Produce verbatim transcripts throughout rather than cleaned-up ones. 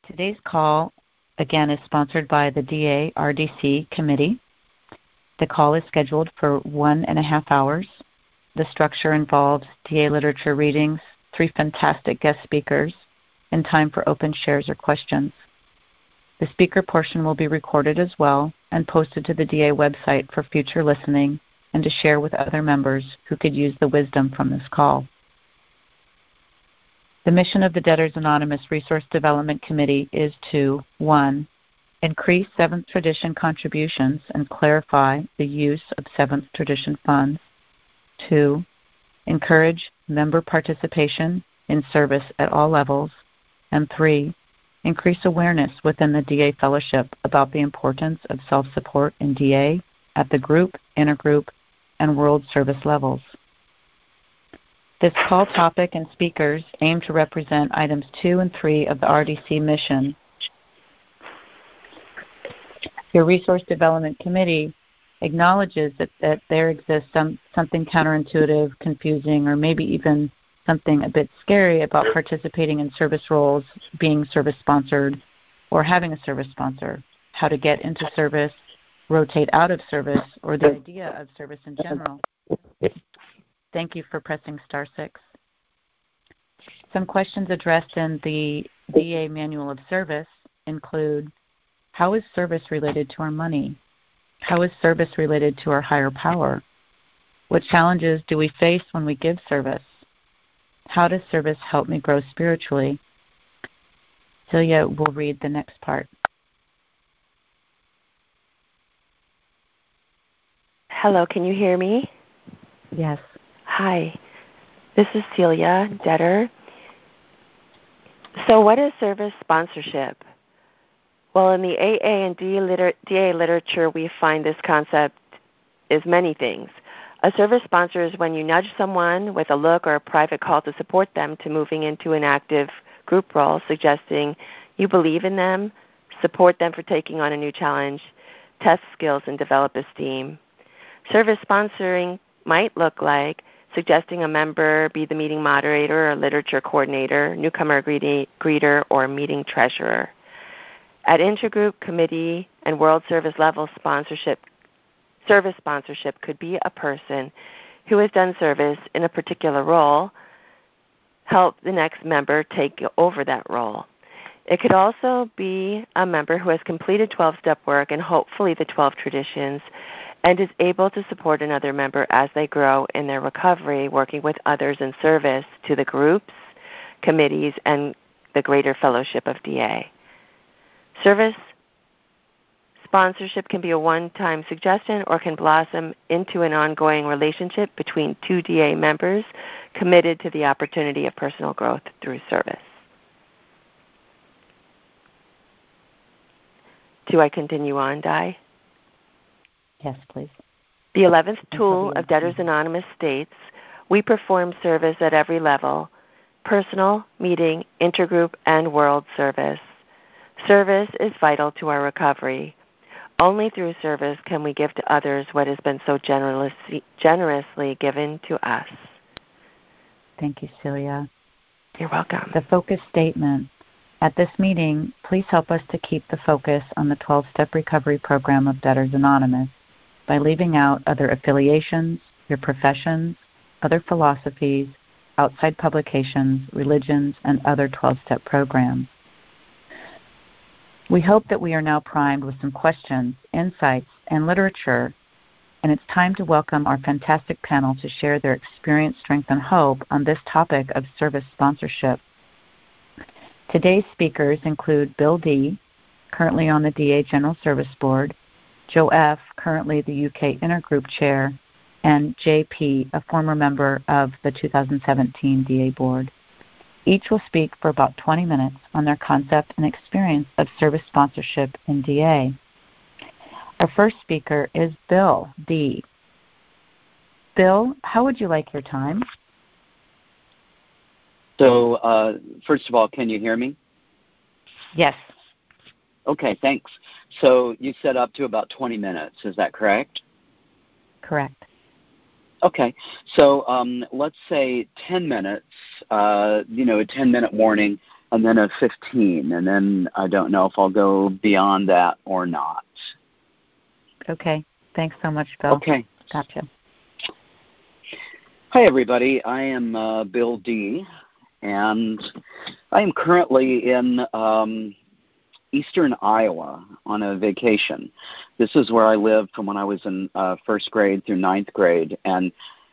Today's call, again, is sponsored by the D A R D C Committee. The call is scheduled for one and a half hours. The structure involves D A literature readings, three fantastic guest speakers, and time for open shares or questions. The speaker portion will be recorded as well and posted to the D A website for future listening and to share with other members who could use the wisdom from this call. The mission of the Debtors Anonymous Resource Development Committee is to, one, increase seventh Tradition contributions and clarify the use of seventh Tradition funds. Two, encourage member participation in service at all levels. And three, increase awareness within the D A Fellowship about the importance of self-support in D A at the group, intergroup, and world service levels. This call topic and speakers aim to represent items two and three of the R D C mission. Your Resource Development Committee acknowledges that, that there exists some, something counterintuitive, confusing, or maybe even something a bit scary about participating in service roles, being service-sponsored, or having a service sponsor, how to get into service, rotate out of service, or the idea of service in general. Thank you for pressing star six. Some questions addressed in the D A Manual of Service include, how is service related to our money? How is service related to our higher power? What challenges do we face when we give service? How does service help me grow spiritually? Celia will read the next part. Hello, can you hear me? Yes. Hi, this is Celia, debtor. So what is service sponsorship? Well, in the A A and D A literature, we find this concept is many things. A service sponsor is when you nudge someone with a look or a private call to support them to moving into an active group role, suggesting you believe in them, support them for taking on a new challenge, test skills, and develop esteem. Service sponsoring might look like suggesting a member be the meeting moderator or literature coordinator, newcomer greeter, or meeting treasurer. At intergroup, committee, and world service level sponsorship, service sponsorship could be a person who has done service in a particular role, help the next member take over that role. It could also be a member who has completed twelve-step work and hopefully the twelve traditions and is able to support another member as they grow in their recovery, working with others in service to the groups, committees, and the greater fellowship of D A. Service sponsorship can be a one-time suggestion or can blossom into an ongoing relationship between two D A members committed to the opportunity of personal growth through service. Do I continue on, Di? Yes, please. The eleventh tool of Debtors Anonymous states, we perform service at every level, personal, meeting, intergroup, and world service. Service is vital to our recovery. Only through service can we give to others what has been so generously, generously given to us. Thank you, Celia. You're welcome. The focus statement. At this meeting, please help us to keep the focus on the twelve-step recovery program of Debtors Anonymous by leaving out other affiliations, your professions, other philosophies, outside publications, religions, and other twelve-step programs. We hope that we are now primed with some questions, insights, and literature, and it's time to welcome our fantastic panel to share their experience, strength, and hope on this topic of service sponsorship. Today's speakers include Bill D., currently on the D A General Service Board, Joe F., currently the U K Intergroup Chair, and J P., a former member of the two thousand seventeen D A Board. Each will speak for about twenty minutes on their concept and experience of service sponsorship in D A. Our first speaker is Bill D. Bill, how would you like your time? So, uh, first of all, can you hear me? Yes. Okay, thanks. So you said up to about twenty minutes, is that correct? Correct. Okay, so um, let's say ten minutes, uh, you know, a ten-minute warning and then a fifteen, and then I don't know if I'll go beyond that or not. Okay. Thanks so much, Bill. Okay. Gotcha. Hi, everybody. I am uh, Bill D., and I am currently in um, eastern Iowa on a vacation. This is where I lived from when I was in uh, first grade through ninth grade, and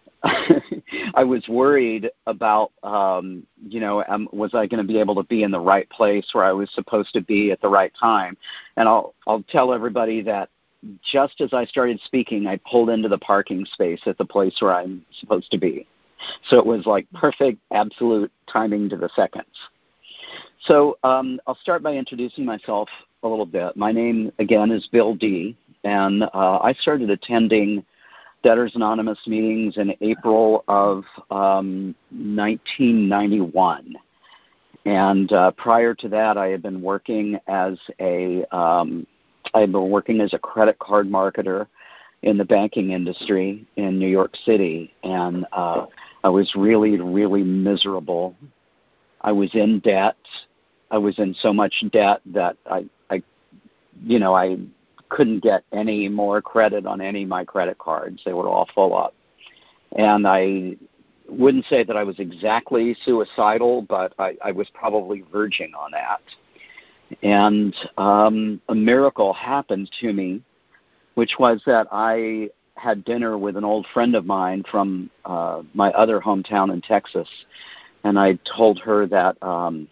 I was worried about, um, you know, um, was I going to be able to be in the right place where I was supposed to be at the right time? And I'll I'll tell everybody that just as I started speaking, I pulled into the parking space at the place where I'm supposed to be. So it was like perfect, absolute timing to the seconds. So um, I'll start by introducing myself a little bit. My name, again, is Bill D., and uh, I started attending Debtors Anonymous meetings in April of um, nineteen ninety-one. And uh, prior to that, I had been working as a um, I had been working as a credit card marketer in the banking industry in New York City, and uh, I was really, really miserable. I was in debt. I was in so much debt that I, I you know, I couldn't get any more credit on any of my credit cards. They were all full up. And I wouldn't say that I was exactly suicidal, but I, I was probably verging on that. And um, a miracle happened to me, which was that I had dinner with an old friend of mine from uh, my other hometown in Texas. And I told her that um,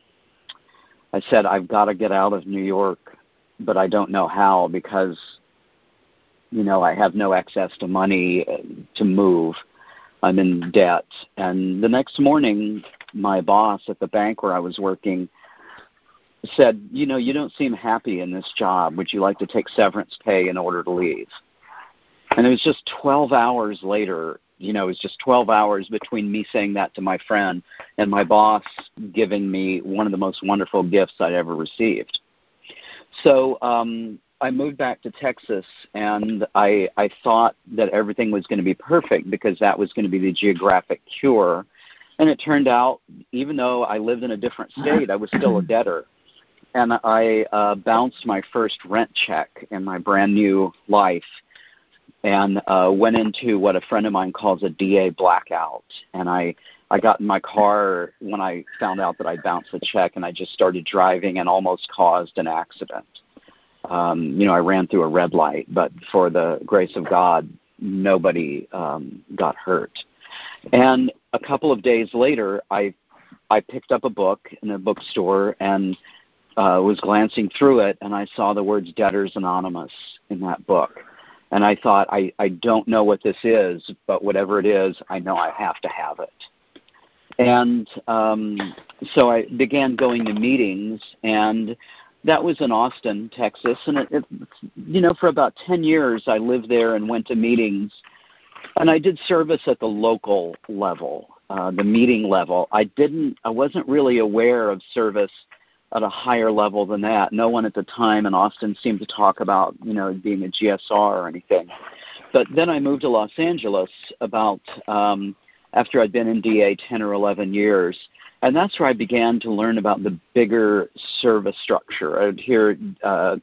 I said, I've got to get out of New York, but I don't know how because, you know, I have no access to money to move. I'm in debt. And the next morning, my boss at the bank where I was working said, you know, you don't seem happy in this job. Would you like to take severance pay in order to leave? And it was just twelve hours later, you know, it was just twelve hours between me saying that to my friend and my boss giving me one of the most wonderful gifts I'd ever received. So um, I moved back to Texas, and I, I thought that everything was going to be perfect because that was going to be the geographic cure. And it turned out, even though I lived in a different state, I was still a debtor. And I uh, bounced my first rent check in my brand new life and uh, went into what a friend of mine calls a D A blackout. And I, I got in my car when I found out that I bounced the check, and I just started driving and almost caused an accident. Um, you know, I ran through a red light, but for the grace of God, nobody um, got hurt. And a couple of days later, I I picked up a book in a bookstore and uh, was glancing through it, and I saw the words Debtors Anonymous in that book. And I thought, I, I don't know what this is, but whatever it is, I know I have to have it. And um, so I began going to meetings, and that was in Austin, Texas. And, it, it, you know, for about ten years, I lived there and went to meetings. And I did service at the local level, uh, the meeting level. I didn't, I wasn't really aware of service at a higher level than that. No one at the time in Austin seemed to talk about, you know, being a G S R or anything. But then I moved to Los Angeles about um, after I'd been in D A ten or eleven years. And that's where I began to learn about the bigger service structure. I'd hear uh,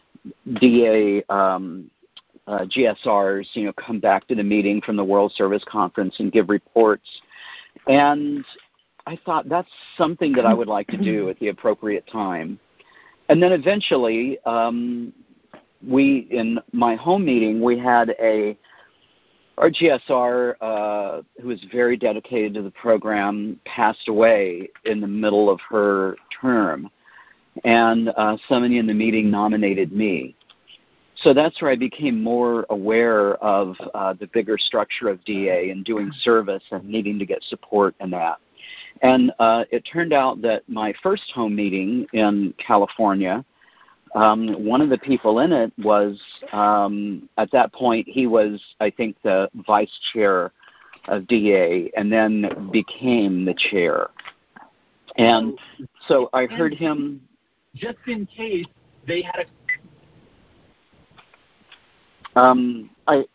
D A um, uh, G S Rs, you know, come back to the meeting from the World Service Conference and give reports. And I thought that's something that I would like to do at the appropriate time. And then eventually, um, we, in my home meeting, we had a, our G S R, uh, who was very dedicated to the program, passed away in the middle of her term. And uh, somebody in the meeting nominated me. So that's where I became more aware of uh, the bigger structure of D A and doing service and needing to get support in that. And uh, it turned out that my first home meeting in California, um, one of the people in it was, um, at that point, he was, I think, the vice chair of D A and then became the chair. And so I heard him. Just in case they had a. Um, I,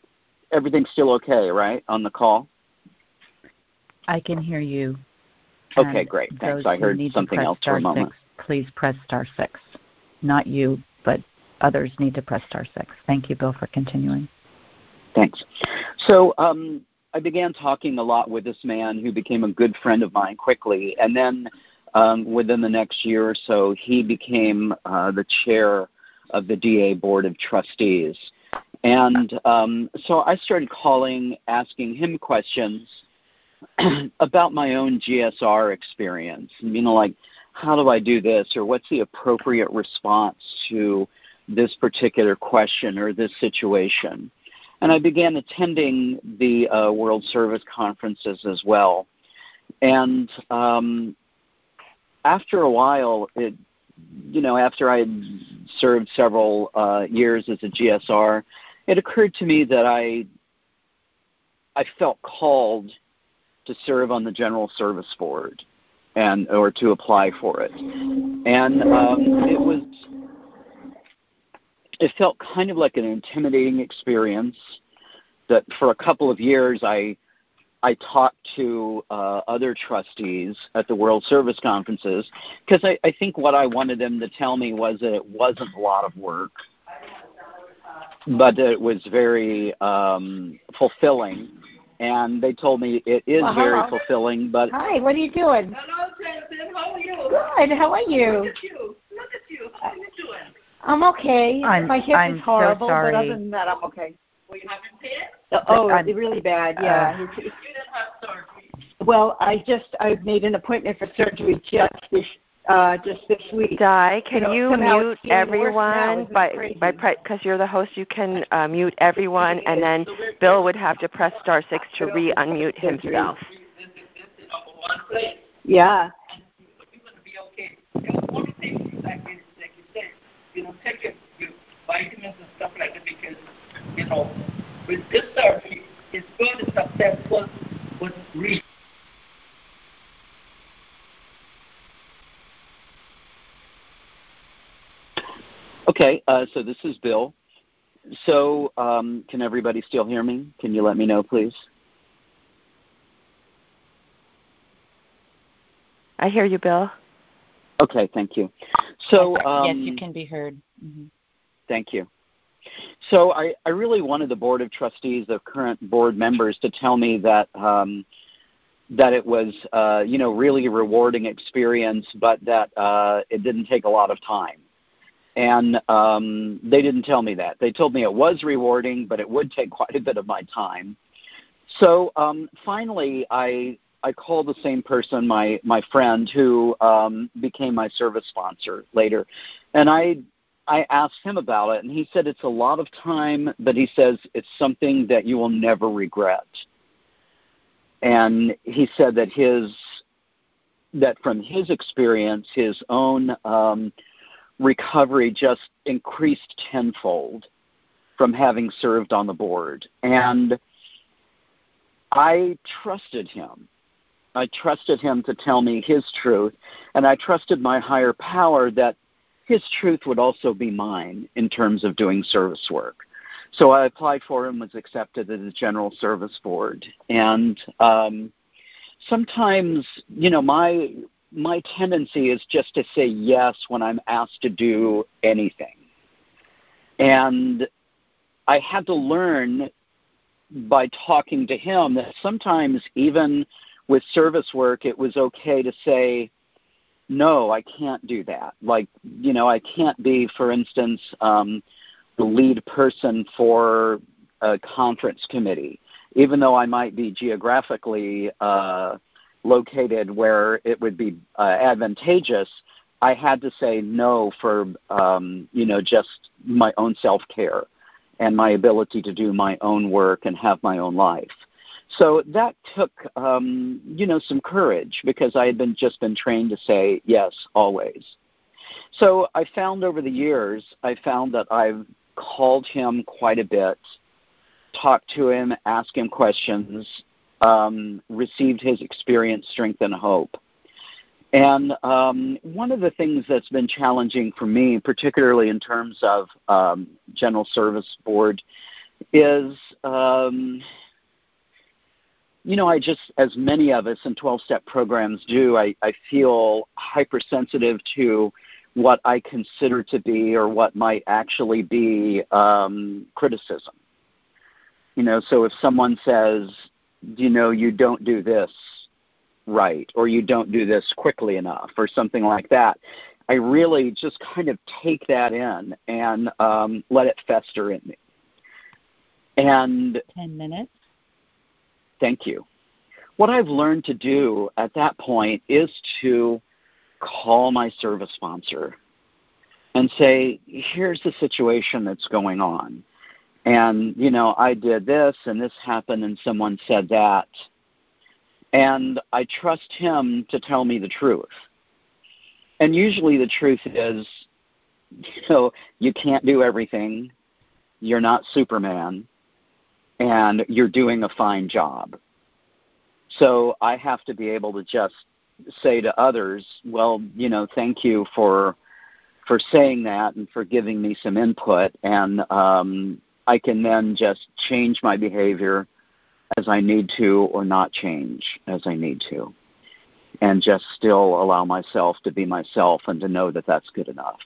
everything's still okay, right, on the call? I can hear you. Okay, great. Thanks. I heard something else for a moment. Six, please press star six. Not you, but others need to press star six. Thank you, Bill, for continuing. Thanks. So um, I began talking a lot with this man who became a good friend of mine quickly. And then um, within the next year or so, he became uh, the chair of the D A Board of Trustees. And um, so I started calling, asking him questions about my own G S R experience. You know, like, how do I do this, or what's the appropriate response to this particular question or this situation? And I began attending the uh, World Service Conferences as well. And um, after a while, it, you know, after I had served several uh, years as a G S R, it occurred to me that I I felt called to serve on the General Service Board, and or to apply for it. And um, it was it felt kind of like an intimidating experience that for a couple of years I I talked to uh, other trustees at the World Service Conferences, because I, I think what I wanted them to tell me was that it wasn't a lot of work, but it was very um, fulfilling. And they told me it is well, very hello. fulfilling. But hi, what are you doing? Hello, Jensen. How are you? Good. How are you? Look at you. Look at you. How are you doing? I'm okay. I'm, My hip I'm is horrible, so sorry. but other than that, I'm okay. Well, you having pain? Oh, it's really bad. Yeah. Uh, you didn't have surgery. Well, I just I made an appointment for surgery just this uh, just this week. Di, can so you mute everyone by by because you're the host? You can uh, mute everyone, and then Bill would have to press star six to re-unmute himself. Yeah. You're going to be okay. The only thing is, like you said, you know, take your, your vitamins and stuff like that, because, you know, with this surgery, it's good, it's successful, but real. Okay, uh, so this is Bill. So um, can everybody still hear me? Can you let me know, please? I hear you, Bill. Okay, thank you. So um, yes, you can be heard. Mm-hmm. Thank you. So I, I really wanted the Board of Trustees, the current board members, to tell me that um, that it was, uh, you know, really a rewarding experience, but that uh, it didn't take a lot of time. And um, they didn't tell me that. They told me it was rewarding, but it would take quite a bit of my time. So um, finally, I I called the same person, my my friend, who um, became my service sponsor later, and I I asked him about it, and he said it's a lot of time, but he says it's something that you will never regret. And he said that his that from his experience, his own um, recovery just increased tenfold from having served on the board. And I trusted him. I trusted him to tell me his truth, and I trusted my higher power that his truth would also be mine in terms of doing service work. So I applied for him, was accepted at the General Service Board. And um, sometimes, you know, my my tendency is just to say yes when I'm asked to do anything. And I had to learn by talking to him that sometimes even with service work, it was okay to say, no, I can't do that. Like, you know, I can't be, for instance, um, the lead person for a conference committee, even though I might be geographically uh, located where it would be uh, advantageous. I had to say no for, um, you know, just my own self-care and my ability to do my own work and have my own life. So that took, um, you know, some courage, because I had been just been trained to say yes always. So I found over the years, I found that I've called him quite a bit, talked to him, asked him questions, um, received his experience, strength, and hope. And um, one of the things that's been challenging for me, particularly in terms of um, General Service Board, is um, you know, I just, as many of us in twelve-step programs do, I, I feel hypersensitive to what I consider to be or what might actually be um, criticism. You know, so if someone says, you know, you don't do this right, or you don't do this quickly enough, or something like that, I really just kind of take that in and um, let it fester in me. And ten minutes. Thank you. What I've learned to do at that point is to call my service sponsor and say, here's the situation that's going on. And, you know, I did this and this happened and someone said that. And I trust him to tell me the truth. And usually the truth is, you know, you can't do everything. You're not Superman. And you're doing a fine job. So I have to be able to just say to others, well, you know, thank you for for saying that and for giving me some input. And um, I can then just change my behavior as I need to or not change as I need to. And just still allow myself to be myself and to know that that's good enough.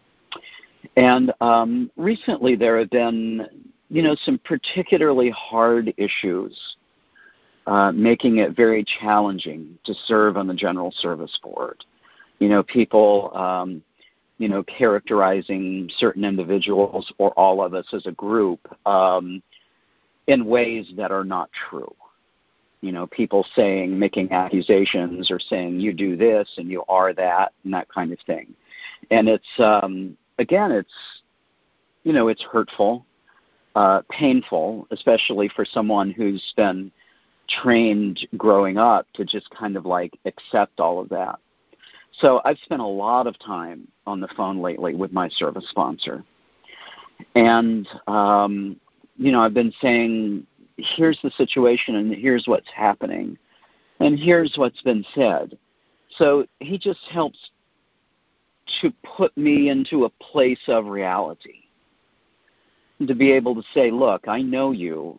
And um, recently there have been, you know, some particularly hard issues, uh, making it very challenging to serve on the General Service Board. You know, people, um, you know, characterizing certain individuals or all of us as a group um, in ways that are not true. You know, people saying, making accusations or saying you do this and you are that and that kind of thing. And it's, um, again, it's, you know, it's hurtful. Uh, painful, especially for someone who's been trained growing up to just kind of like accept all of that. So I've spent a lot of time on the phone lately with my service sponsor. And, um, you know, I've been saying, here's the situation and here's what's happening and here's what's been said. So he just helps to put me into a place of reality. To be able to say, look, I know you,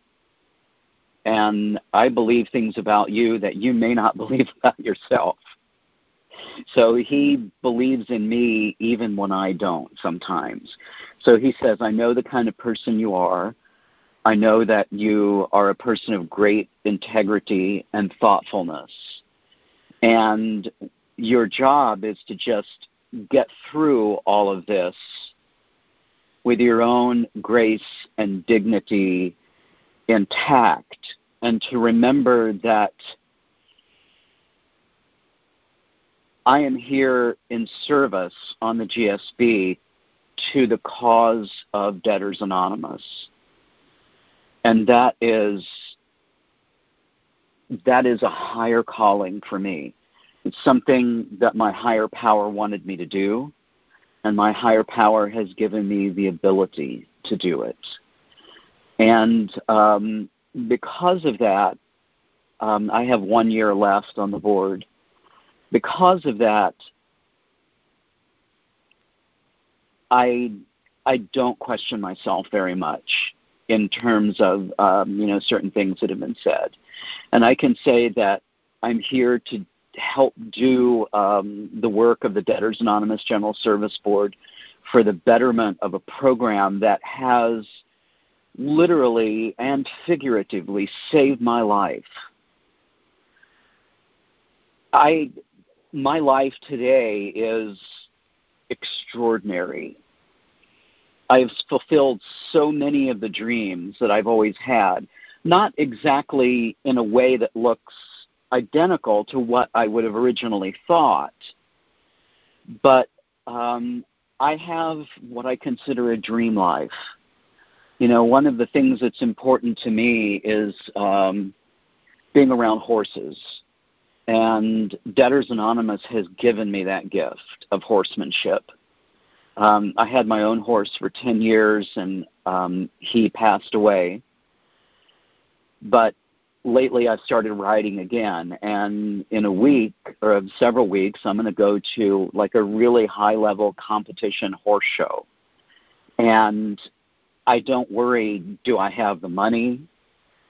and I believe things about you that you may not believe about yourself. So he believes in me even when I don't sometimes. So he says, I know the kind of person you are. I know that you are a person of great integrity and thoughtfulness. And your job is to just get through all of this with your own grace and dignity intact, and to remember that I am here in service on the G S B to the cause of Debtors Anonymous. And that is, that is a higher calling for me. It's something that my higher power wanted me to do. And my higher power has given me the ability to do it. And um, because of that, um, I have one year left on the board. Because of that, I I don't question myself very much in terms of um, you know, certain things that have been said. And I can say that I'm here to help do um, the work of the Debtors Anonymous General Service Board for the betterment of a program that has literally and figuratively saved my life. I, my life today is extraordinary. I've fulfilled so many of the dreams that I've always had, not exactly in a way that looks identical to what I would have originally thought, but um, I have what I consider a dream life. You know, one of the things that's important to me is um, being around horses, and Debtors Anonymous has given me that gift of horsemanship. Um, I had my own horse for ten years, and um, he passed away, but lately I've started riding again, and in a week or several weeks, I'm going to go to like a really high-level competition horse show. And I don't worry, do I have the money?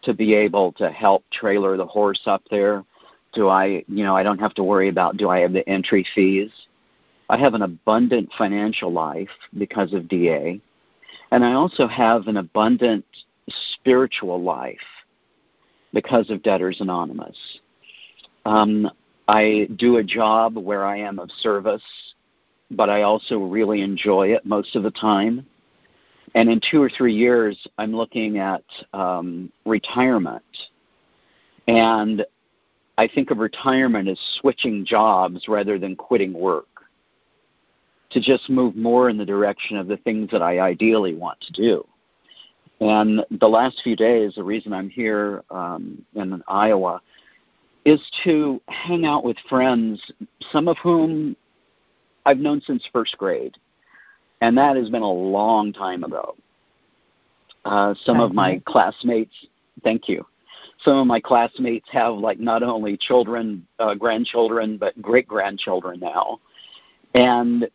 to be able to help trailer the horse up there? Do I, you know, I don't have to worry about, do I have the entry fees? I have an abundant financial life because of D A, and I also have an abundant spiritual life because of Debtors Anonymous. Um, I do a job where I am of service, but I also really enjoy it most of the time. And in two or three years, I'm looking at um, retirement. And I think of retirement as switching jobs rather than quitting work, to just move more in the direction of the things that I ideally want to do. And the last few days, the reason I'm here um, in Iowa is to hang out with friends, some of whom I've known since first grade. And that has been a long time ago. Uh, some of my classmates, thank you. Some of my classmates have like not only children, uh, grandchildren, but great-grandchildren now. And,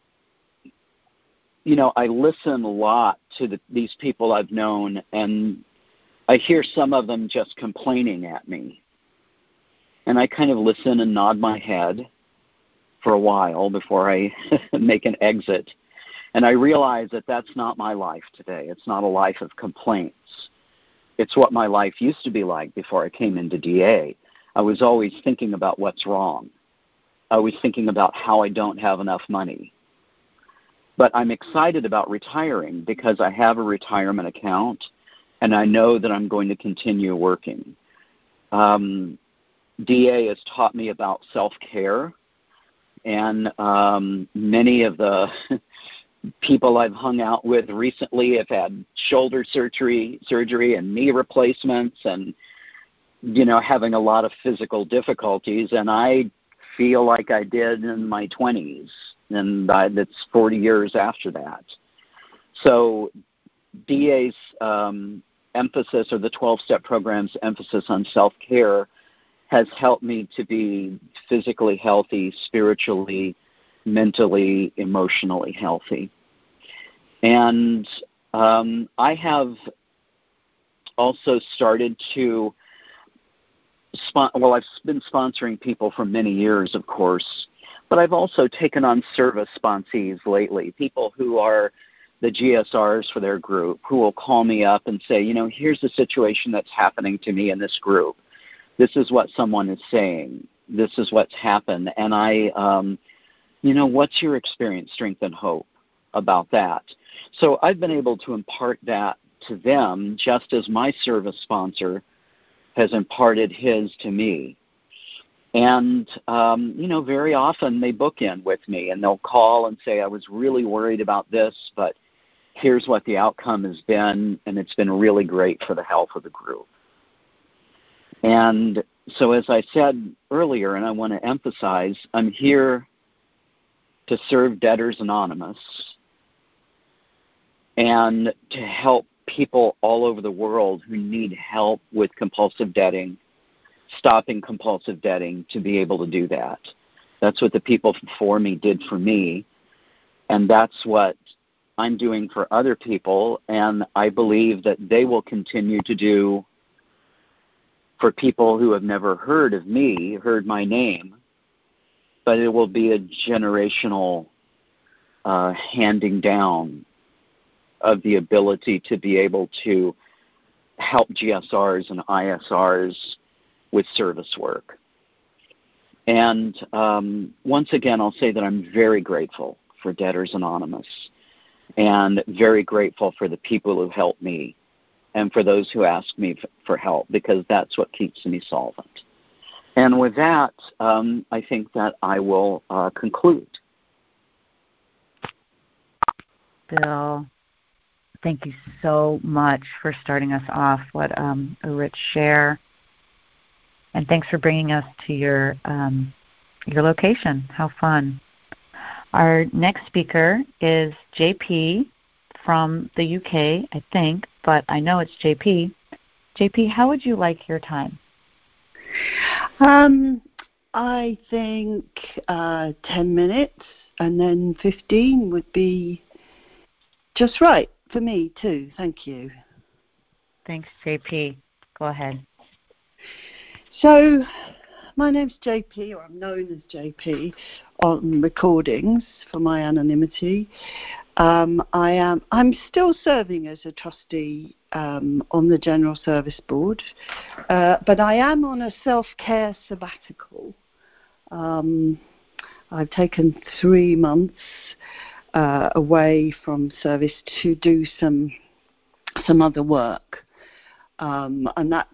you know, I listen a lot to the, these people I've known, and I hear some of them just complaining at me. And I kind of listen and nod my head for a while before I make an exit. And I realize that that's not my life today. It's not a life of complaints. It's what my life used to be like before I came into D A. I was always thinking about what's wrong. I was thinking about how I don't have enough money. But I'm excited about retiring because I have a retirement account, and I know that I'm going to continue working. Um, D A has taught me about self-care, and um, many of the people I've hung out with recently have had shoulder surgery, surgery and knee replacements, and you know, having a lot of physical difficulties. And I feel like I did in my twenties, and I, that's forty years after that. So D A's um, emphasis, or the twelve-step program's emphasis on self-care, has helped me to be physically healthy, spiritually, mentally, emotionally healthy. And um, I have also started to, spon- well, I've been sponsoring people for many years, of course, but I've also taken on service sponsees lately, people who are the G S Rs for their group, who will call me up and say, you know, here's the situation that's happening to me in this group. This is what someone is saying. This is what's happened. And I, um, you know, what's your experience, strength, and hope about that? So I've been able to impart that to them just as my service sponsor has imparted his to me. And, um, you know, very often they book in with me and they'll call and say, I was really worried about this, but here's what the outcome has been, and it's been really great for the health of the group. And so as I said earlier, and I want to emphasize, I'm here to serve Debtors Anonymous and to help people all over the world who need help with compulsive debting, stopping compulsive debting, to be able to do that. That's what the people before me did for me, and that's what I'm doing for other people, and I believe that they will continue to do for people who have never heard of me, heard my name, but it will be a generational uh, handing down of the ability to be able to help G S Rs and I S Rs with service work. And um, once again, I'll say that I'm very grateful for Debtors Anonymous and very grateful for the people who helped me and for those who ask me f- for help, because that's what keeps me solvent. And with that, um, I think that I will uh, conclude. Bill, thank you so much for starting us off. What um, a rich share. And thanks for bringing us to your um, your location. How fun. Our next speaker is J P from the U K, I think, but I know it's J P. J P, how would you like your time? Um, I think uh, ten minutes and then fifteen would be just right for me too. Thank you. Thanks, J P. Go ahead. So, my name's J P, or I'm known as J P, on recordings for my anonymity. Um, I am. I'm still serving as a trustee um, on the General Service Board, uh, but I am on a self-care sabbatical. Um, I've taken three months uh, away from service to do some some other work, um, and that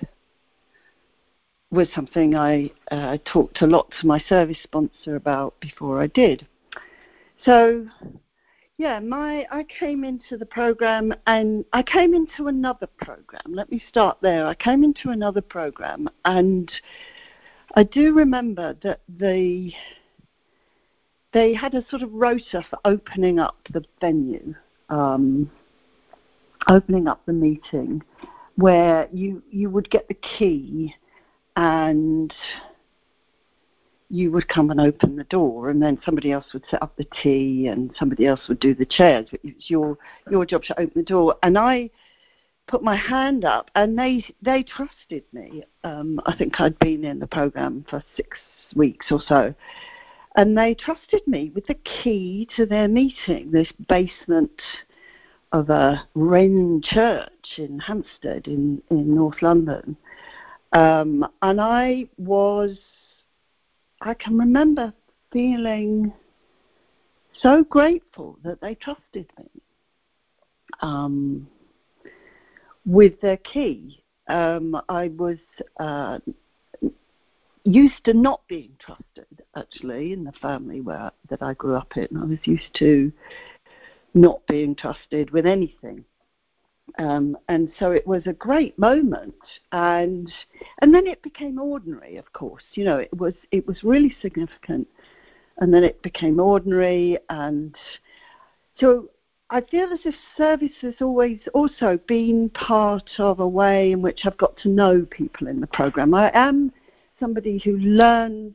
was something I uh, talked a lot to my service sponsor about before I did. So. Yeah, my I came into the program, and I came into another program. Let me start there. I came into another program, and I do remember that they they had a sort of rota for opening up the venue, um, opening up the meeting, where you you would get the key, and you would come and open the door, and then somebody else would set up the tea, and somebody else would do the chairs. It was your your job to open the door. And I put my hand up, and they they trusted me. Um, I think I'd been in the program for six weeks or so, and they trusted me with the key to their meeting, this basement of a Wren church in Hampstead in, in North London. Um, and I was... I can remember feeling so grateful that they trusted me um, with their key. Um, I was uh, used to not being trusted, actually, in the family where that I grew up in. I was used to not being trusted with anything. Um, and so it was a great moment, and and then it became ordinary. Of course, you know, it was it was really significant, and then it became ordinary. And so I feel as if service has always also been part of a way in which I've got to know people in the program. I am somebody who learns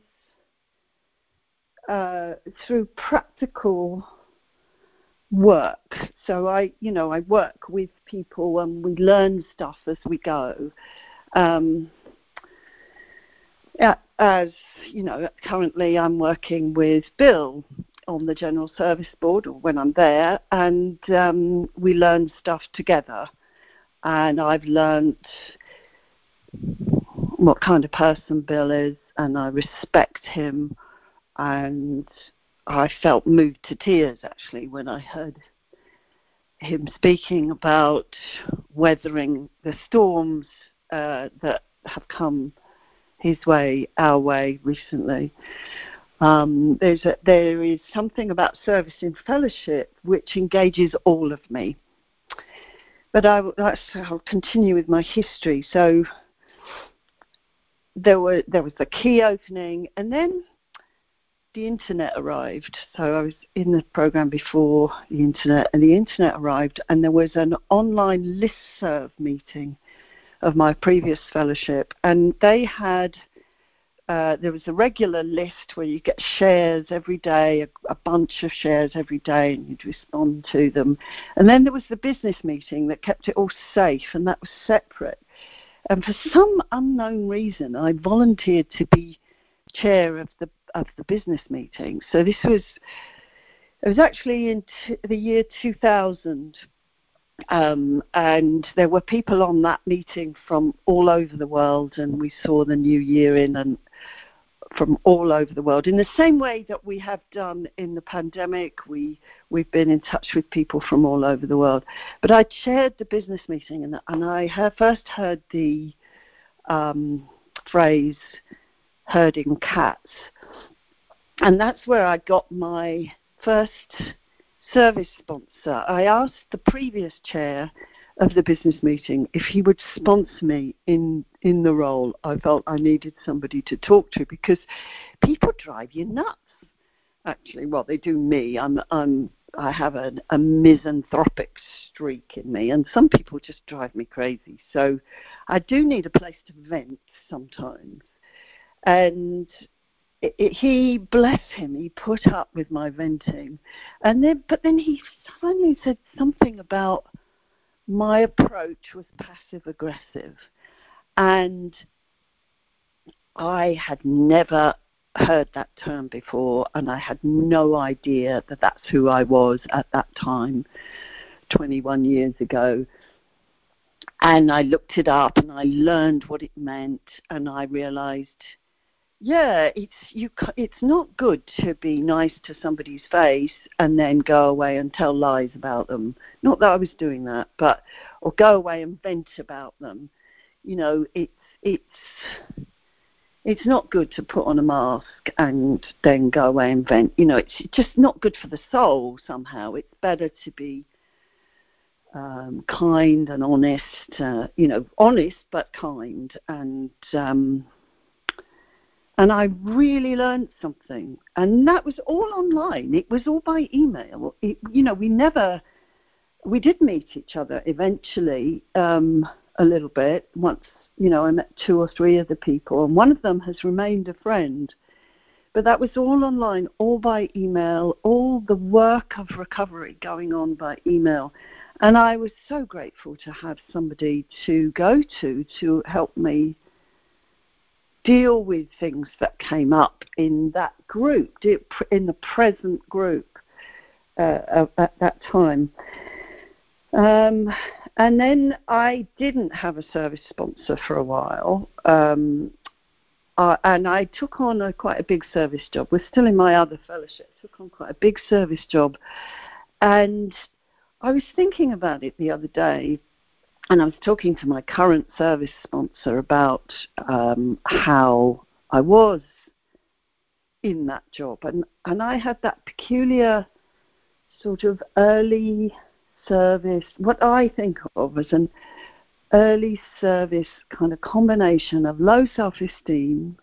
uh, through practical work. So I, you know, I work with people and we learn stuff as we go. Um, yeah, as you know, currently I'm working with Bill on the General Service Board, or when I'm there, and um, we learn stuff together. And I've learned what kind of person Bill is, and I respect him, and I felt moved to tears, actually, when I heard him speaking about weathering the storms uh, that have come his way, our way, recently. Um, there's a, there is something about service in fellowship which engages all of me. But I, I'll continue with my history. So there were there was the key opening, and then the internet arrived. So I was in the program before the internet, and the internet arrived, and there was an online listserv meeting of my previous fellowship, and they had, uh, there was a regular list where you get shares every day, a, a bunch of shares every day, and you'd respond to them. And then there was the business meeting that kept it all safe, and that was separate. And for some unknown reason, I volunteered to be chair of the of the business meeting. So this was, it was actually in t- the year two thousand, um, and there were people on that meeting from all over the world, and we saw the new year in and from all over the world. In the same way that we have done in the pandemic, we, we've been in touch with people from all over the world. But I chaired the business meeting, and, and I had first heard the um, phrase, herding cats. And that's where I got my first service sponsor. I asked the previous chair of the business meeting if he would sponsor me in, in the role. I felt I needed somebody to talk to, because people drive you nuts, actually. Well, they do me. I'm, I'm, I have a, a misanthropic streak in me, and some people just drive me crazy. So I do need a place to vent sometimes. And it, it, he, bless him, he put up with my venting. And then, but then he finally said something about my approach was passive-aggressive. And I had never heard that term before, and I had no idea that that's who I was at that time, twenty-one years ago. And I looked it up and I learned what it meant, and I realized, yeah, it's you. It's not good to be nice to somebody's face and then go away and tell lies about them. Not that I was doing that, but or go away and vent about them. You know, it's it's it's not good to put on a mask and then go away and vent. You know, it's just not good for the soul somehow. It's better to be um, kind and honest. Uh, you know, honest but kind and. Um, And I really learned something. And that was all online. It was all by email. It, you know, we never, we did meet each other eventually um, a little bit. Once, you know, I met two or three other people, and one of them has remained a friend. But that was all online, all by email, all the work of recovery going on by email. And I was so grateful to have somebody to go to to help me deal with things that came up in that group, in the present group uh, at that time. Um, and then I didn't have a service sponsor for a while, um, uh, and I took on a, quite a big service job. We're still in my other fellowship. I took on quite a big service job, and I was thinking about it the other day. And I was talking to my current service sponsor about um, how I was in that job. And, and I had that peculiar sort of early service, what I think of as an early service kind of combination of low self-esteem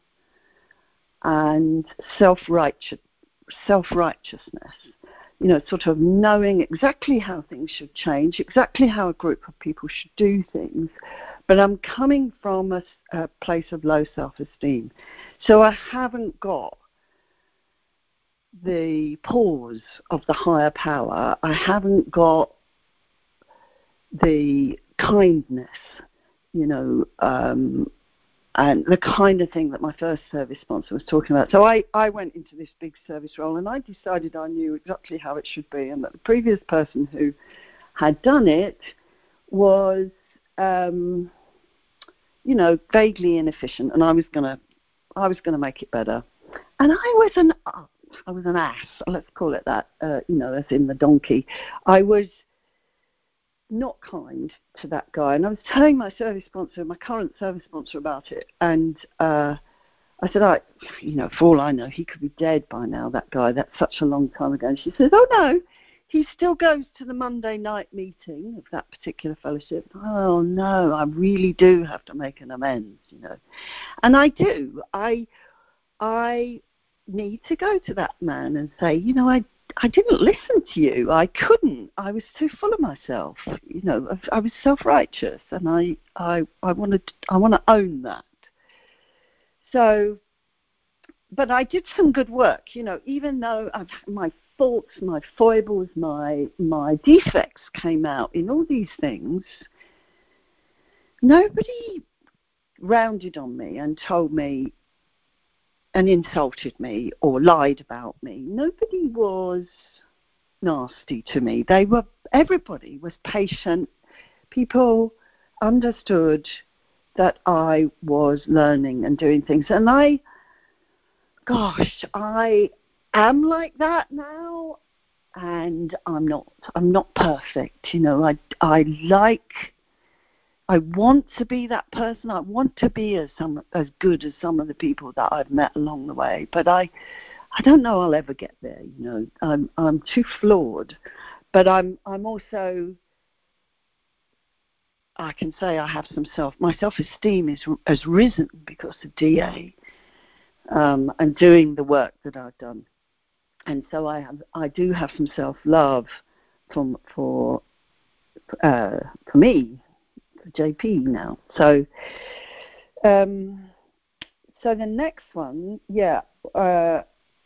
and self-righteous, self-righteousness. You know, sort of knowing exactly how things should change, exactly how a group of people should do things. But I'm coming from a, a place of low self-esteem. So I haven't got the pause of the higher power. I haven't got the kindness, you know, um, and the kind of thing that my first service sponsor was talking about. So I, I went into this big service role, and I decided I knew exactly how it should be, and that the previous person who had done it was, um, you know, vaguely inefficient, and I was gonna, I was gonna make it better. And I was an, I was an ass. Let's call it that. Uh, you know, as in the donkey. I was not kind to that guy, and I was telling my service sponsor, my current service sponsor, about it, and uh, I said, I, you know, for all I know, he could be dead by now, that guy, that's such a long time ago. And she says, oh no, he still goes to the Monday night meeting of that particular fellowship. Oh no, I really do have to make an amends, you know. And I do, I, I need to go to that man and say, you know, I I didn't listen to you. I couldn't. I was too full of myself. You know, I, I was self-righteous, and I, I, I wanted, I want to own that. So, but I did some good work. You know, even though I've, my faults, my foibles, my my defects came out in all these things, nobody rounded on me and told me and insulted me or lied about me. Nobody was nasty to me. They were, everybody was patient. People understood that I was learning and doing things. And I, gosh, I am like that now, and I'm not, I'm not perfect. You know, I, I like, I want to be that person. I want to be as some as good as some of the people that I've met along the way. But I, I don't know I'll ever get there. You know, I'm I'm too flawed. But I'm I'm also, I can say I have some self. My self-esteem is has risen because of D A um, and doing the work that I've done. And so I have I do have some self-love from for uh, for me. J P now. So, um, so the next one, yeah, uh,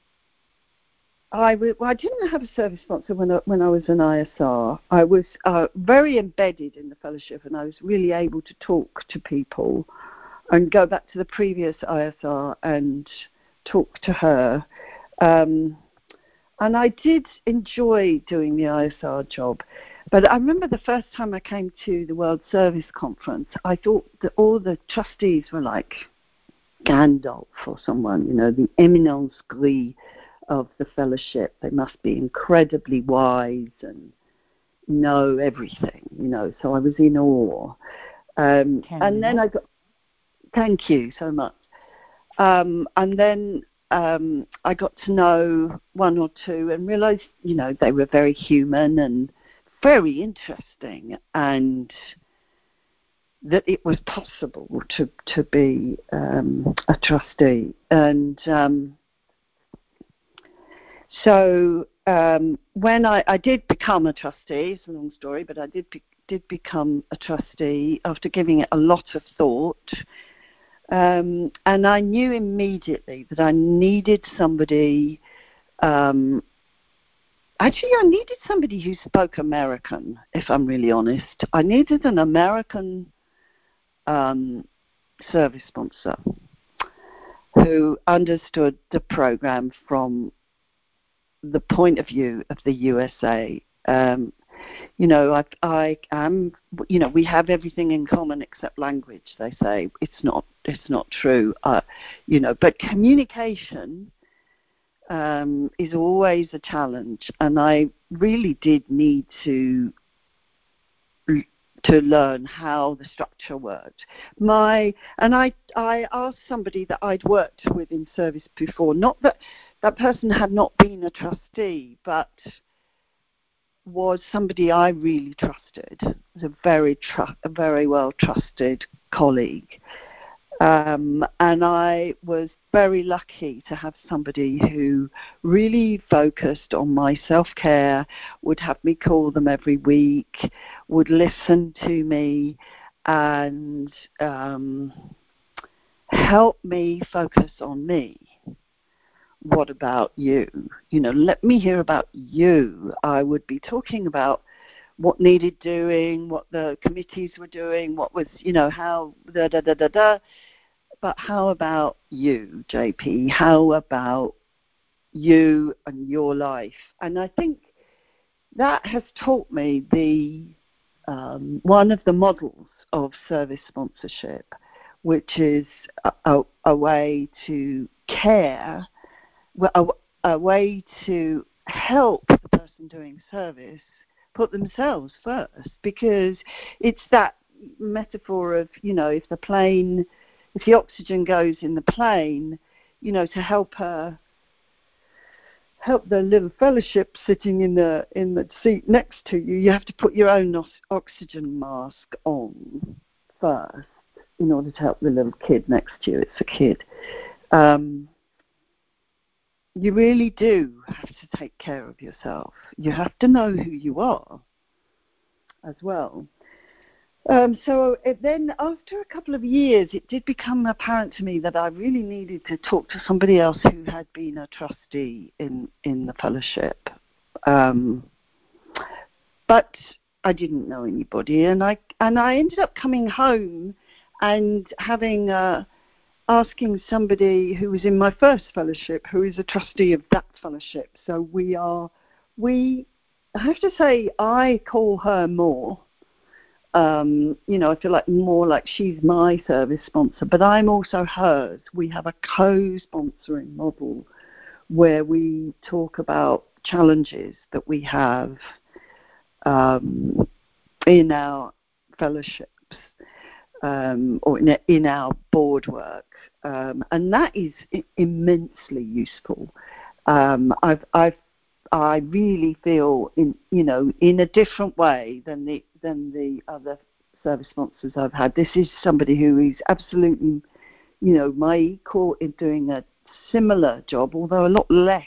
I, w- well, I didn't have a service sponsor when I, when I was an I S R. I was uh, very embedded in the fellowship, and I was really able to talk to people and go back to the previous I S R and talk to her. Um, and I did enjoy doing the I S R job. But I remember the first time I came to the World Service Conference, I thought that all the trustees were like Gandalf or someone, you know, the eminence grise of the fellowship. They must be incredibly wise and know everything, you know. So I was in awe. Um, and then I got, thank you so much. Um, and then um, I got to know one or two and realized, you know, they were very human and very interesting, and that it was possible to to be um, a trustee. And um, so um, when I, I did become a trustee, it's a long story, but I did be, did become a trustee after giving it a lot of thought. Um, and I knew immediately that I needed somebody. Um, actually, I needed somebody who spoke American, if I'm really honest. I needed an American um, service sponsor who understood the program from the point of view of the U S A. Um, you know, I, I am. You know, we have everything in common except language. They say it's not. It's not true. Uh, you know, but communication um, is always a challenge, and I really did need to to learn how the structure worked. My and I I asked somebody that I'd worked with in service before. Not that that person had not been a trustee, but was somebody I really trusted. It was a very tr- a very well trusted colleague, um, and I was very lucky to have somebody who really focused on my self-care, would have me call them every week, would listen to me, and um, help me focus on me. What about you? You know, let me hear about you. I would be talking about what needed doing, what the committees were doing, what was, you know, how, da, da, da, da, da. But how about you, J P? How about you and your life? And I think that has taught me the um, one of the models of service sponsorship, which is a, a, a way to care, a, a way to help the person doing service put themselves first, because it's that metaphor of, you know, if the plane, if the oxygen goes in the plane, you know, to help her, help the little fellowship sitting in the in the seat next to you, you have to put your own oxygen mask on first in order to help the little kid next to you. It's a kid. Um, you really do have to take care of yourself. You have to know who you are as well. Um, so it then, after a couple of years, it did become apparent to me that I really needed to talk to somebody else who had been a trustee in, in the fellowship. Um, but I didn't know anybody, and I and I ended up coming home and having uh, asking somebody who was in my first fellowship, who is a trustee of that fellowship. So we are, we, I have to say, I call her more. Um, you know, I feel like more like she's my service sponsor, but I'm also hers. We have a co-sponsoring model where we talk about challenges that we have um, in our fellowships um, or in, in our board work, um, and that is I- immensely useful. Um, I've, I've I really feel in, you know, in a different way than the than the other service sponsors I've had. This is somebody who is absolutely, you know, my equal in doing a similar job, although a lot less.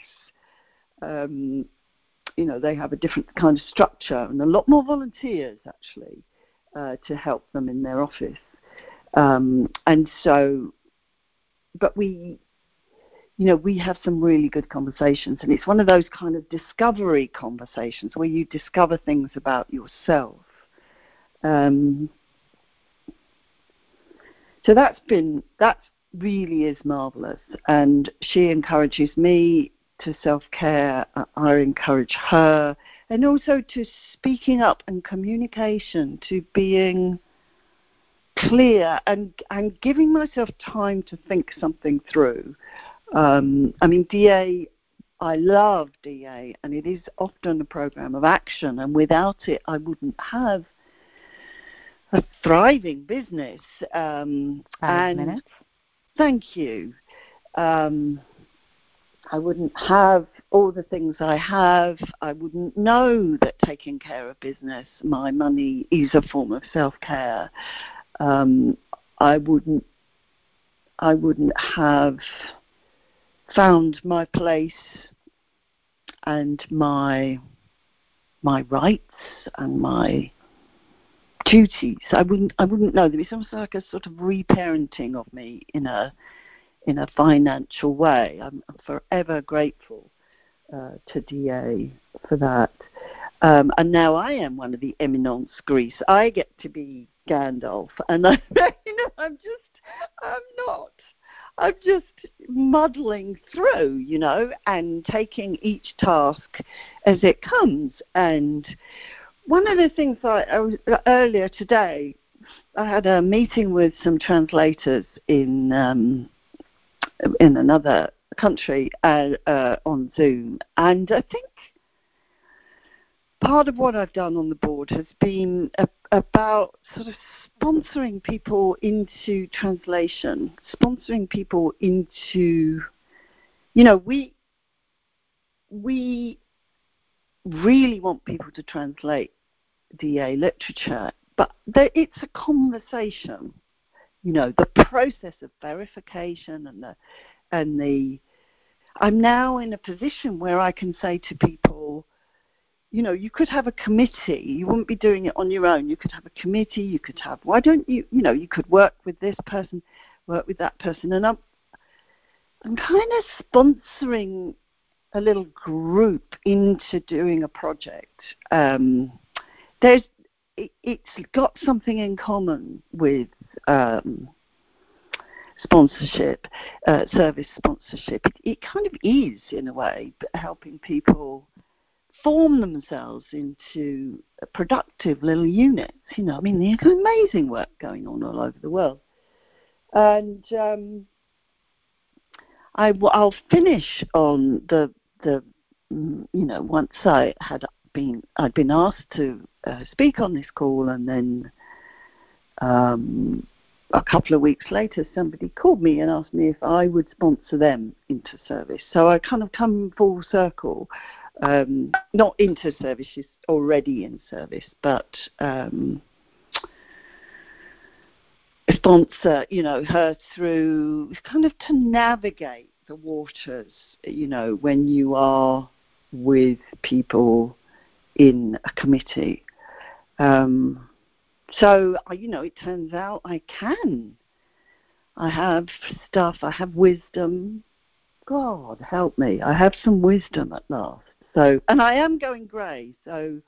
Um, you know, they have a different kind of structure and a lot more volunteers actually uh, to help them in their office. Um, and so, but we. You know, we have some really good conversations, and it's one of those kind of discovery conversations where you discover things about yourself. Um, so that's been, that really is marvellous. And she encourages me to self-care. I encourage her. And also to speaking up and communication, to being clear and, and giving myself time to think something through. Um, I mean, D A, I love D A, and it is often a program of action, and without it, I wouldn't have a thriving business. Um, Five and minutes. Thank you. Um, I wouldn't have all the things I have. I wouldn't know that taking care of business, my money, is a form of self-care. Um, I wouldn't. I wouldn't have found my place and my my rights and my duties. I wouldn't. I wouldn't know them. It's almost like a sort of reparenting of me in a in a financial way. I'm, I'm forever grateful uh, to D A for that. Um, and now I am one of the eminence grise. I get to be Gandalf, and I, you know, I'm just, I'm not. I'm just muddling through, you know, and taking each task as it comes. And one of the things I, I was, earlier today, I had a meeting with some translators in um, in another country uh, uh, on Zoom, and I think part of what I've done on the board has been a, about sort of sponsoring people into translation, sponsoring people into, you know, we we really want people to translate D A literature, but there, it's a conversation. You know, the process of verification and the and the. I'm now in a position where I can say to people, you know, you could have a committee. You wouldn't be doing it on your own. You could have a committee. You could have, why don't you, you know, you could work with this person, work with that person. And I'm, I'm kind of sponsoring a little group into doing a project. Um, there's, it, it's got something in common with um, sponsorship, uh, service sponsorship. It, it kind of is, in a way, helping people form themselves into productive little units. You know, I mean, there's amazing work going on all over the world. And um, I, I'll finish on the the you know, once I had been I'd been asked to uh, speak on this call, and then um, a couple of weeks later, somebody called me and asked me if I would sponsor them into service. So I kind of come full circle. Um, not into service, she's already in service, but um, sponsor, you know, her through kind of to navigate the waters, you know, when you are with people in a committee. Um, so, you know, it turns out I can. I have stuff, I have wisdom. God help me, I have some wisdom at last. So, and I am going grey, so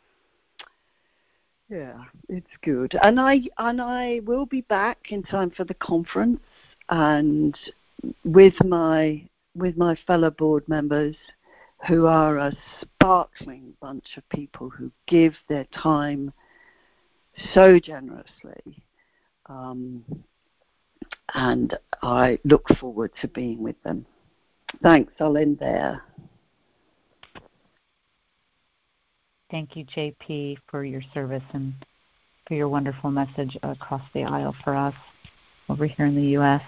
yeah, it's good. And I and I will be back in time for the conference, and with my with my fellow board members, who are a sparkling bunch of people who give their time so generously, um, and I look forward to being with them. Thanks. I'll end there. Thank you, J P, for your service and for your wonderful message across the aisle for us over here in the U S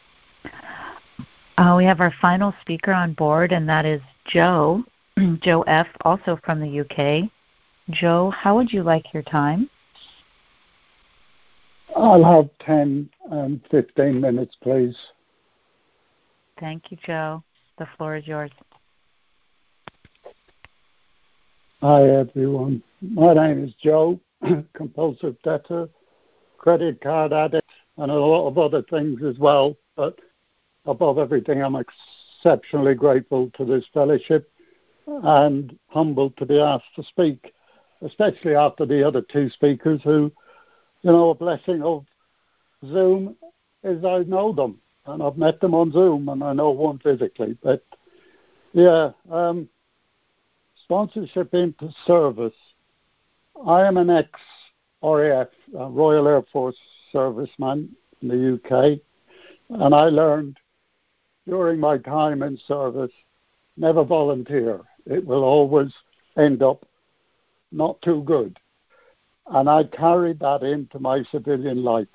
Uh, we have our final speaker on board, and that is Joe, Joe F., also from the U K. Joe, how would you like your time? I'll have ten and fifteen minutes, please. Thank you, Joe. The floor is yours. Hi, everyone. My name is Joe, compulsive debtor, credit card addict, and a lot of other things as well. But above everything, I'm exceptionally grateful to this fellowship and humbled to be asked to speak, especially after the other two speakers who, you know, a blessing of Zoom is I know them, and I've met them on Zoom, and I know one physically. But, yeah, um, sponsorship into service. I am an ex-R A F, uh, Royal Air Force serviceman in the U K, and I learned during my time in service, never volunteer. It will always end up not too good. And I carried that into my civilian life.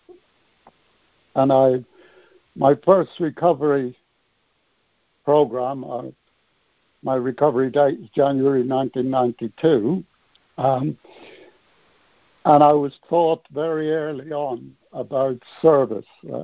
And I, my first recovery program, uh, my recovery date is January nineteen ninety-two, um, and I was taught very early on about service. Uh,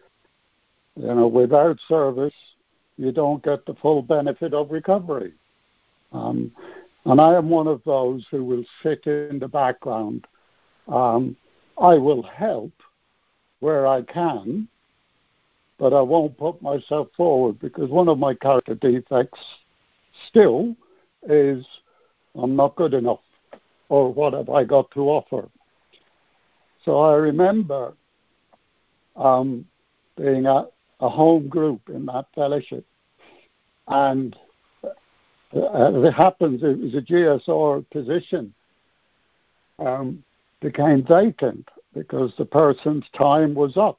you know, without service, you don't get the full benefit of recovery. Um, and I am one of those who will sit in the background. Um, I will help where I can, but I won't put myself forward, because one of my character defects still is I'm not good enough, or what have I got to offer. So I remember um, being at a home group in that fellowship, and as it happens, it was a G S R position um, became vacant because the person's time was up.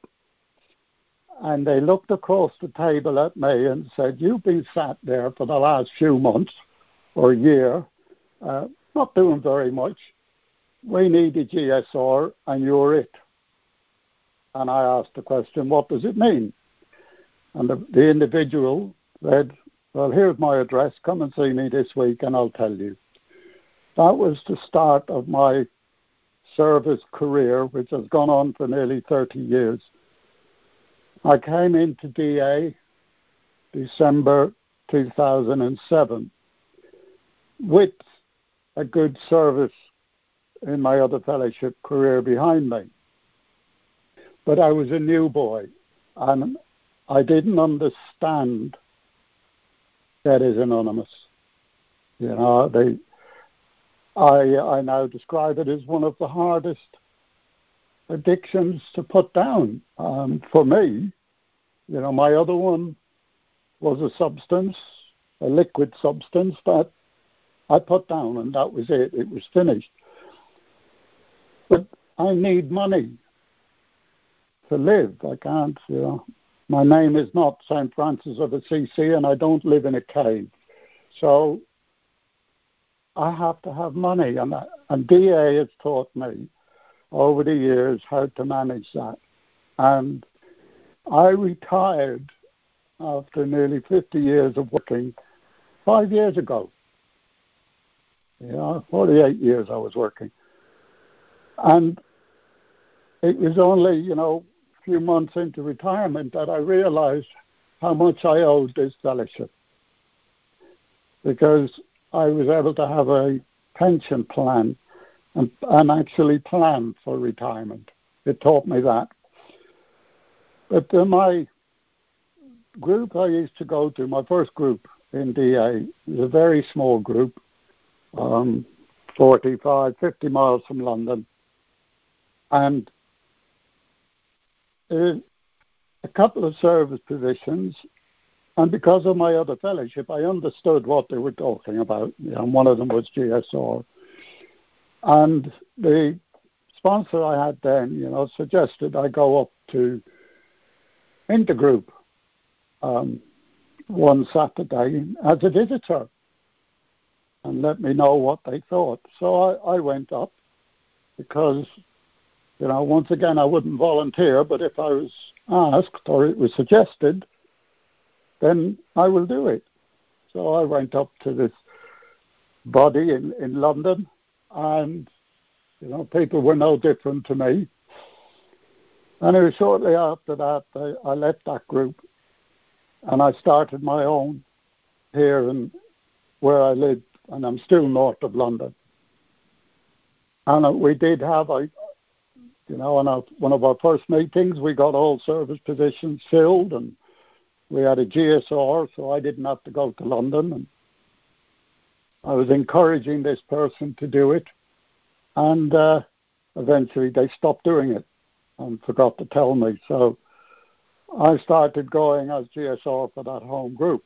And they looked across the table at me and said, "You've been sat there for the last few months or year, uh, not doing very much. We need a G S R and you're it." And I asked the question, "What does it mean?" And the, the individual said, "Well, here's my address. Come and see me this week and I'll tell you." That was the start of my service career, which has gone on for nearly thirty years. I came into D A December two thousand seven with a good service in my other fellowship career behind me. But I was a new boy, and I didn't understand that is anonymous. You know, they, I, I now describe it as one of the hardest addictions to put down um, for me. You know, my other one was a substance, a liquid substance that I put down, and that was it. It was finished. But I need money to live. I can't, you know. My name is not Saint Francis of Assisi, and I don't live in a cave. So I have to have money, and, I, and D A has taught me over the years how to manage that. And I retired after nearly fifty years of working five years ago. You know, forty-eight years I was working. And it was only, you know, a few months into retirement that I realized how much I owed this fellowship, because I was able to have a pension plan and, and actually plan for retirement. It taught me that. But uh, my group I used to go to, my first group in D A, was a very small group, um, forty-five, fifty miles from London. And uh, a couple of service positions, and because of my other fellowship, I understood what they were talking about. You know, and one of them was G S R. And the sponsor I had then, you know, suggested I go up to Intergroup um, one Saturday as a visitor and let me know what they thought. So I, I went up because, you know, once again, I wouldn't volunteer, but if I was asked or it was suggested, then I will do it. So I went up to this body in, in London, and, you know, people were no different to me. And it was shortly after that I, I left that group, and I started my own here in where I live, and I'm still north of London. And we did have a, you know, on our, one of our first meetings, we got all service positions filled, and we had a G S R, so I didn't have to go to London. And I was encouraging this person to do it, and uh, eventually they stopped doing it and forgot to tell me. So I started going as G S R for that home group.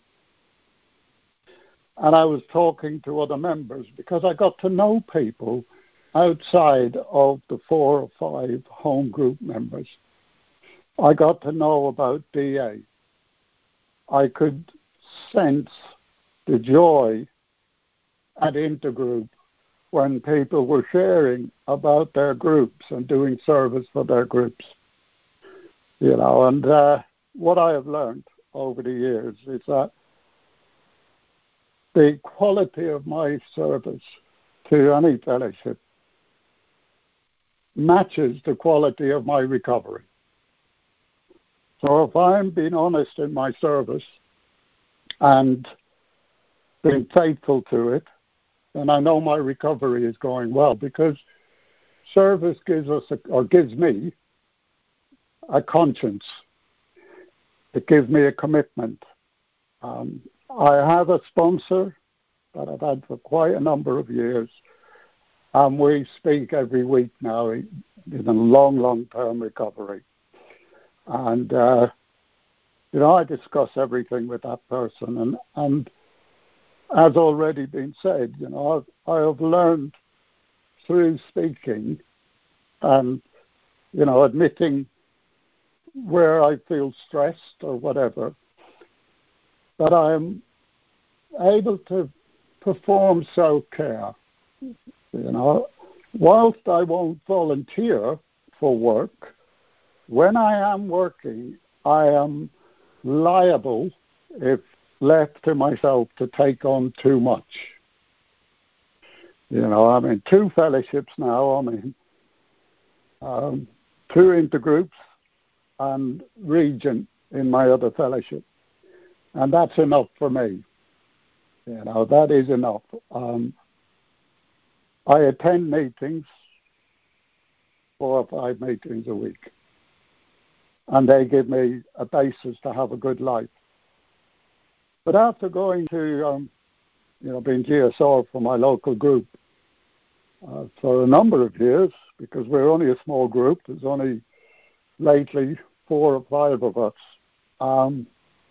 And I was talking to other members because I got to know people outside of the four or five home group members. I got to know about D A. I could sense the joy at Intergroup when people were sharing about their groups and doing service for their groups. You know, and uh, what I have learned over the years is that the quality of my service to any fellowship matches the quality of my recovery. So if I'm being honest in my service and being faithful to it, then I know my recovery is going well, because service gives us a, or gives me a conscience. It gives me a commitment. Um, I have a sponsor that I've had for quite a number of years, and we speak every week now in a long, long-term recovery. And, uh, you know, I discuss everything with that person. And, and as already been said, you know, I've, I have learned through speaking and, you know, admitting where I feel stressed or whatever, that I'm able to perform self-care. You know, whilst I won't volunteer for work, when I am working, I am liable, if left to myself, to take on too much. You know, I'm in two fellowships now. I'm in um, two intergroups and Regent in my other fellowship. And that's enough for me. You know, that is enough. Um, I attend meetings, four or five meetings a week. And they give me a basis to have a good life. But after going to, um, you know, being G S R for my local group uh, for a number of years, because we're only a small group, there's only lately four or five of us, um,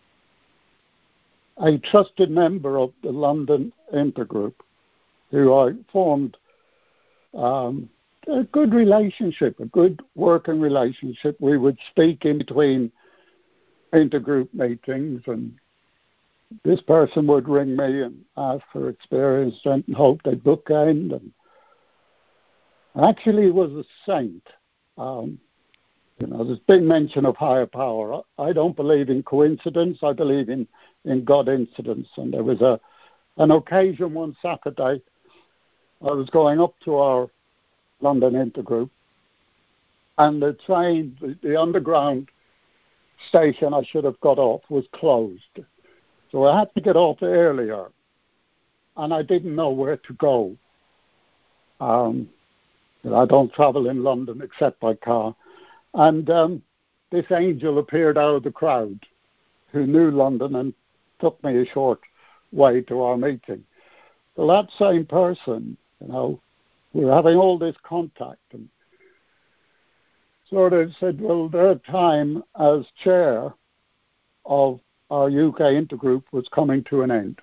a trusted member of the London Intergroup, who I formed um, a good relationship, a good working relationship. We would speak in between intergroup meetings, and this person would ring me and ask for experience, strength, and hope. They'd bookend, and actually, he was a saint. Um, you know, there's been mention of higher power. I don't believe in coincidence. I believe in, in God incidents. And there was a an occasion one Saturday, I was going up to our London Intergroup, and the train, the, the underground station I should have got off was closed. So I had to get off earlier, and I didn't know where to go. Um, I don't travel in London except by car. And um, this angel appeared out of the crowd who knew London and took me a short way to our meeting. Well, that same person, you know, we were having all this contact, and sort of said, well, their time as chair of our U K Intergroup was coming to an end.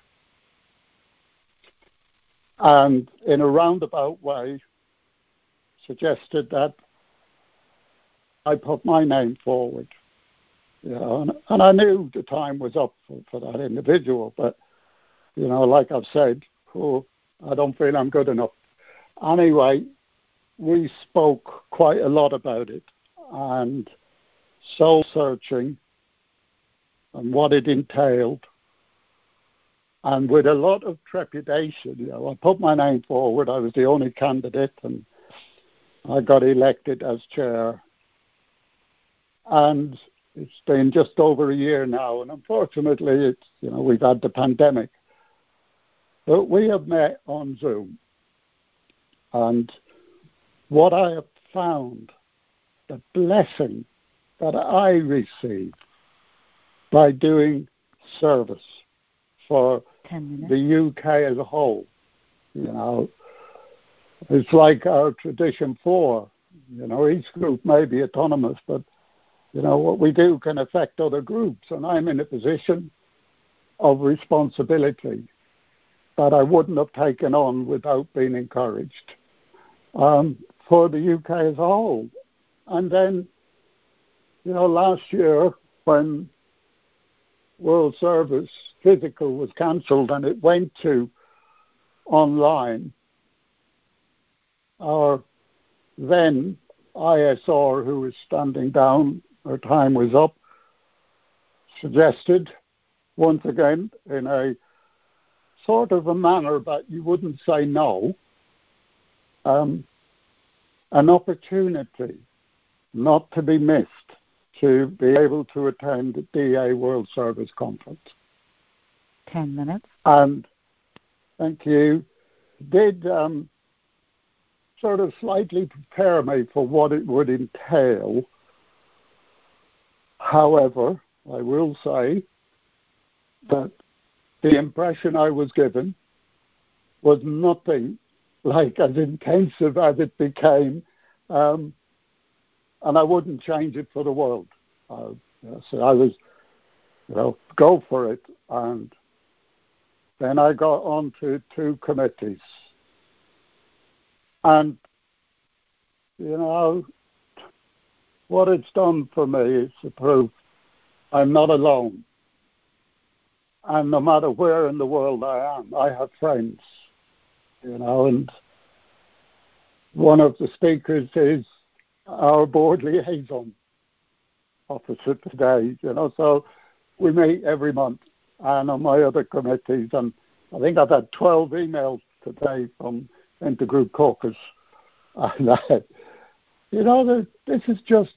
And in a roundabout way, suggested that I put my name forward. You know, and, and I knew the time was up for, for that individual, but, you know, like I've said, oh, I don't feel I'm good enough. Anyway, we spoke quite a lot about it, and soul-searching and what it entailed. And with a lot of trepidation, you know, I put my name forward. I was the only candidate, and I got elected as chair. And it's been just over a year now, and unfortunately, it's, you know, we've had the pandemic. But we have met on Zoom. And what I have found, the blessing that I receive by doing service for the U K as a whole, you know, it's like our tradition four. You know, each group may be autonomous, but you know, what we do can affect other groups, and I'm in a position of responsibility that I wouldn't have taken on without being encouraged um, for the U K as a whole. And then, you know, last year when World Service Physical was cancelled and it went to online, our then I S R, who was standing down, her time was up, suggested once again in a sort of a manner that you wouldn't say no, um, an opportunity not to be missed to be able to attend the D A World Service Conference. Ten minutes. And thank you. Did um, sort of slightly prepare me for what it would entail. However, I will say that the impression I was given was nothing like as intensive as it became, um, and I wouldn't change it for the world. Uh, so I was, you know, go for it. And then I got onto two committees. And, you know, what it's done for me is to prove I'm not alone. And no matter where in the world I am, I have friends, you know, and one of the speakers is our board liaison officer today, you know, so we meet every month. And on my other committees, and I think I've had twelve emails today from Intergroup Caucus. And, uh, you know, this is just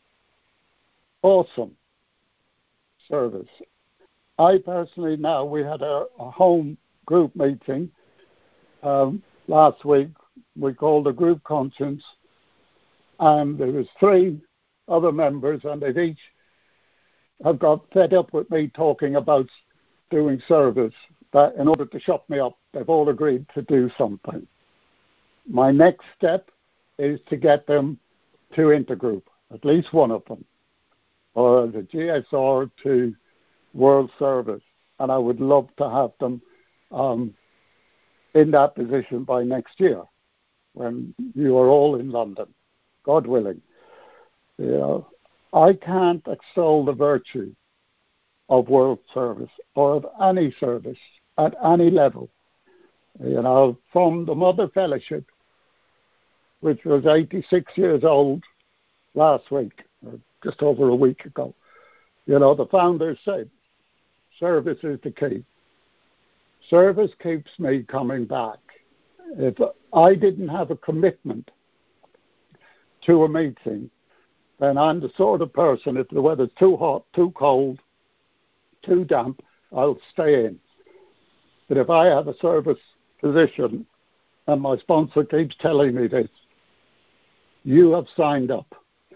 awesome service. I personally now, we had a, a home group meeting um, last week. We called a group conscience, and there was three other members, and they've each have got fed up with me talking about doing service, that in order to shut me up, they've all agreed to do something. My next step is to get them to Intergroup, at least one of them, or the G S R to World Service, and I would love to have them um, in that position by next year, when you are all in London, God willing. You know, I can't extol the virtue of World Service or of any service at any level. You know, from the Mother Fellowship, which was eighty-six years old last week, or just over a week ago. You know, the founders said, service is the key. Service keeps me coming back. If I didn't have a commitment to a meeting, then I'm the sort of person, if the weather's too hot, too cold, too damp, I'll stay in. But if I have a service position, and my sponsor keeps telling me this, you have signed up.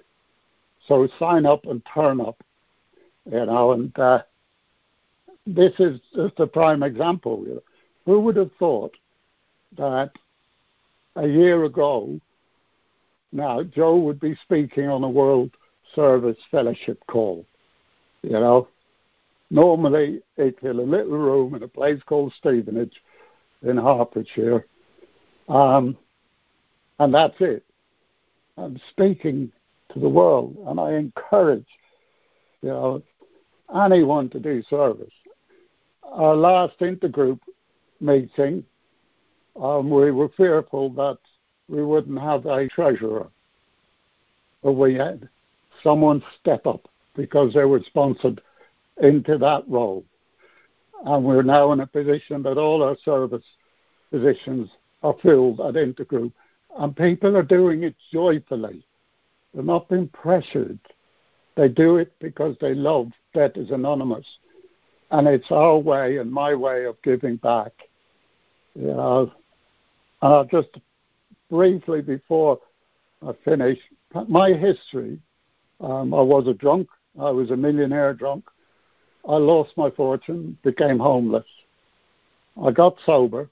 So sign up and turn up. You know, and uh, this is just a prime example. Who would have thought that a year ago, now, Joe would be speaking on a World Service Fellowship call, you know. Normally, it's in a little room in a place called Stevenage in Hertfordshire, um, and that's it. I'm speaking to the world, and I encourage, you know, anyone to do service. Our last intergroup meeting, um, we were fearful that we wouldn't have a treasurer, but we had someone step up because they were sponsored into that role. And we're now in a position that all our service positions are filled at Intergroup, and people are doing it joyfully. They're not being pressured. They do it because they love Debtors Anonymous. And it's our way and my way of giving back. You know, and I'll just briefly, before I finish, my history, um, I was a drunk. I was a millionaire drunk. I lost my fortune, became homeless. I got sober,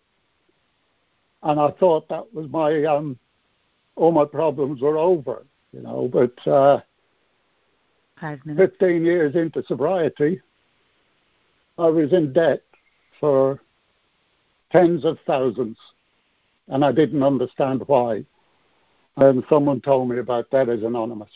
and I thought that was my, um, all my problems were over, you know, but uh, Five minutes. fifteen years into sobriety, I was in debt for tens of thousands, and I didn't understand why. And someone told me about Debtors Anonymous.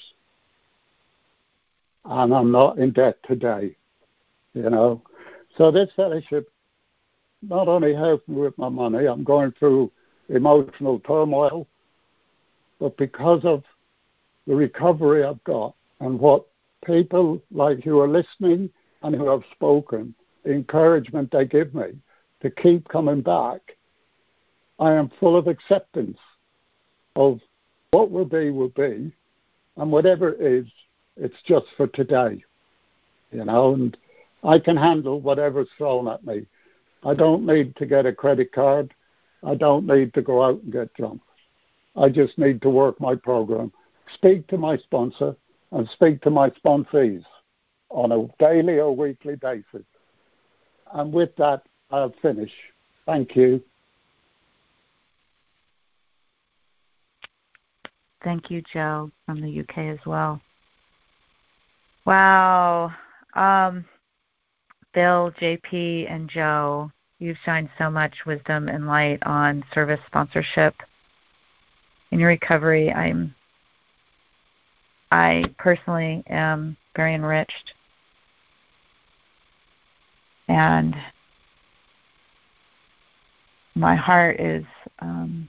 And I'm not in debt today, you know. So this fellowship not only helped me with my money, I'm going through emotional turmoil, but because of the recovery I've got and what people like you are listening and who have spoken, the encouragement they give me to keep coming back, I am full of acceptance of what will be will be, and whatever it is, it's just for today, you know, and I can handle whatever's thrown at me. I don't need to get a credit card. I don't need to go out and get drunk. I just need to work my program, speak to my sponsor, and speak to my sponsees on a daily or weekly basis. And with that, I'll finish. Thank you. Thank you, Joe, from the U K as well. Wow. Um, Bill, J P, and Joe, you've shined so much wisdom and light on service sponsorship. In your recovery, I'm, I personally am very enriched. And my heart is um,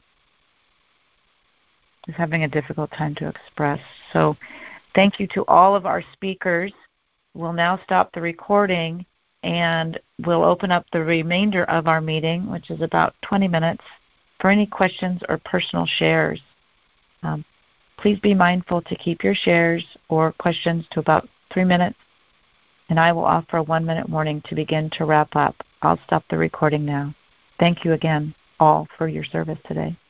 is having a difficult time to express. So thank you to all of our speakers. We'll now stop the recording, and we'll open up the remainder of our meeting, which is about twenty minutes, for any questions or personal shares. Um, please be mindful to keep your shares or questions to about three minutes, and I will offer a one-minute warning to begin to wrap up. I'll stop the recording now. Thank you again, all, for your service today.